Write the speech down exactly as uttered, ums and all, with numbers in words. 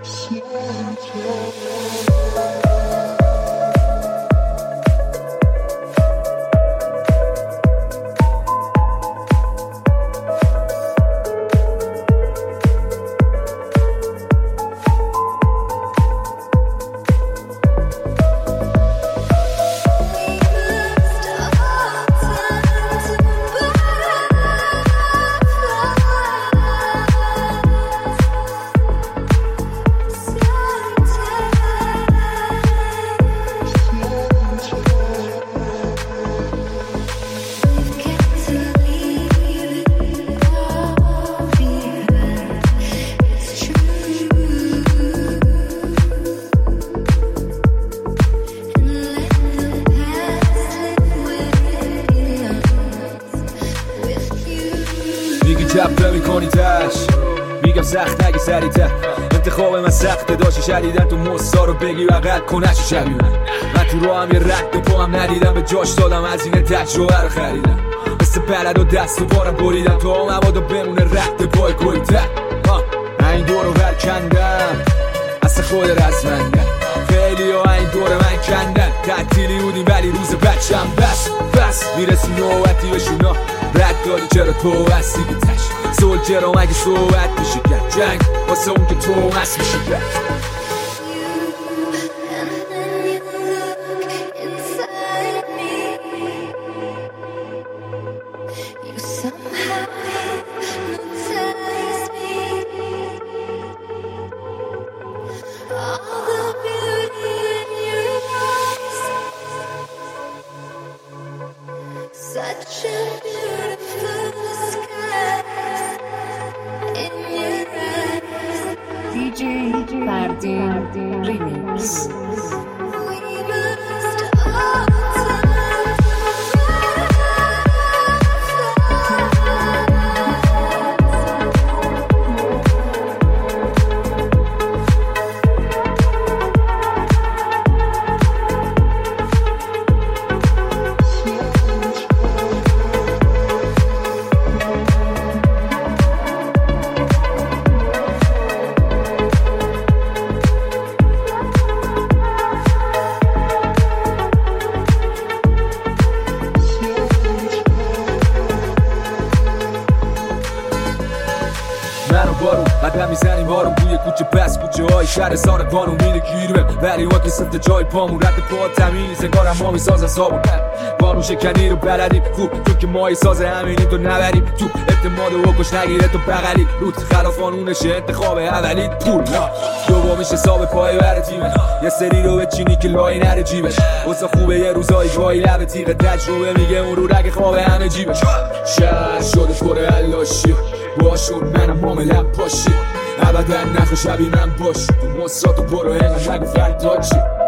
میگی کپ میکنی تش، میگم سخت نگی سریعتر. انتخاب من سخته داشتی شدیدن تو مصا رو بگی بغل کنش شبیه من. من تو رو هم یه رد پا هم ندیدم، به جاش دادم از این تجربه رو خریدم. مثل بلد و دست و پارم بریدم تا هم مبادا بمونه رد پای گلیتر. این دور رو برکندم اصلا خود رزمندم. خیلی ها این دور من کندن تعطیلی بودیم ولی روز بچم بس بس میرسی نوبتی بشونا رد داری چرا تو هستی بیتش سولجر هم اگه صحبت میشه کرد جنگ واسه اون که تو هست میشه کرد. Such a beautiful sky in your eyes. دی جی فردین ریمیکس. We must all time منو بارون قدم میزنیم بارون بوی کوچه پس کوچه های شهر سار قانون میده گیرمه ولی وا که سفت جای پامون رد پا تمیز انگارم ما میسازن صابون قانون شکنی رو بلدیم خوب تو که مایی ساز همینی تو نبریم تو اعتماد و کش نگیره تو بغلی روت خلاف قانونشه انتخاب اولی پول دومیش حساب پای بر تیمه یه سری رو بچینی که لای نره جیبش واسه خوبه یه روزایی گاهی لب تیغ تجربه میگه اون رو رگ خواب همه جیبش شهر شده پر علاشی باشون منم معاملم پاشی ابدا نخو شبیه من باش تو مصا تو برو اینقدر نگو فرداد چی